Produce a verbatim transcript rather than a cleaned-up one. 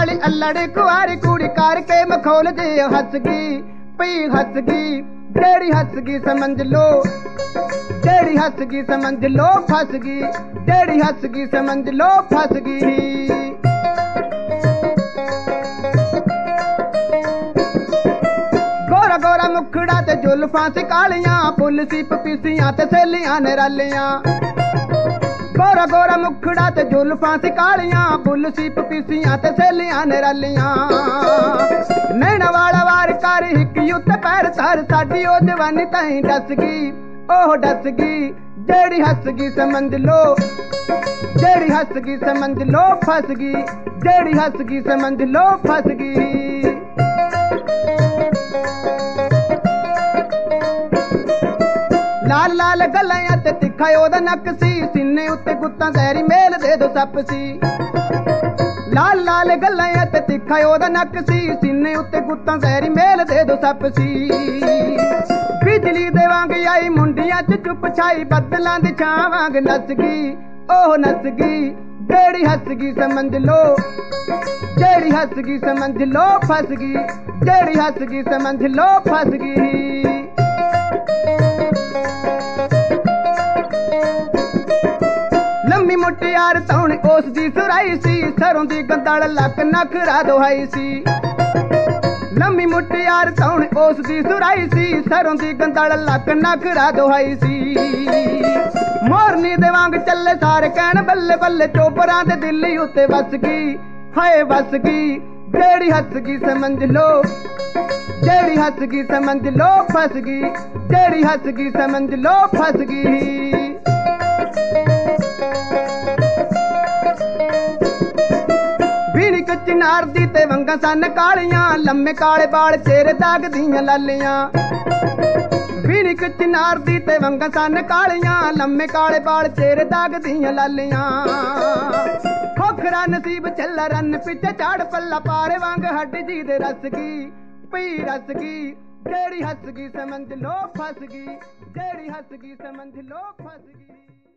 वाली अल्लड़ कुआरी कुड़ी करके मखौल जे हस गई पई हस गई जेड़ी हस गई समझ लो जेड़ी हस गई समझ लो फस गई जेड़ी हस गई समझ लो फस गई। गोरा गोरा मुखड़ा ते जुल्फां सी कालियां फुल सी पपीसियां ते सहेलियां निरालियां गोरा गोरा मुखड़ा ते जुल्फां सी कालियां फुल सी पपीसियां ते सहेलियां निरालियां नैना वाला वार कर हिक युत पैर धर साडी ओ जवानी ताईं डस गई ओह डस गई जेड़ी हस गई समझ लो जेड़ी हस गई समझ लो फस गई जेड़ी हस गई समझ लो फस गई। लाल लाल गल्लां ते तिखा ओदा नक सी सीने उत्ते गुत्तां जहरी मेल दे दो सप सी लाल लाल गल्लां ते तिखा ओदा नक सी सीने उत्ते गुत्तां जहरी मेल दे दो सप सी बिजली दे वांग आई मुंडियां च चुप छाई बदलां दी छां वांग नस गई ओह नस गई जेड़ी हस गई समझ लो जेड़ी हस गई समझ लो फस गई जेड़ी हस गई समझ लो फस गई। लम्मी मुटियार तौण उस दी सुराई सी सरों दी गंदड़ लक नखरा दुहाई सी लम्मी मुटियार तौण उस दी सुराई सी सरों दी गंदड़ लक नखरा दुहाई सी मोरनी दे वांग चले सारे कहण बल्ले बल्ले चोपरां दे दिल्ली उत्ते वस गई हाय वस गई जेड़ी हस गई समझ लो जेड़ी हस गई समझ लो फस गई जेड़ी हस गई समझ लो फस गई। चिनार दी ते वंगा सन कालियां लम्मे काले बाल चेहरे दाग दियां लालियां बीनिक चिनार दी ते वंगा सन कालियां लम्मे काले बाल चेहरे दाग दियां लालियां खोखरा नसीब चला रन पिछे झाड़ पल्ला पारे वांग हड्डी जी दे रस गई पई रस गई जेड़ी हस गई समझ लो फस गई जेड़ी हस गई समझ लो फस गई।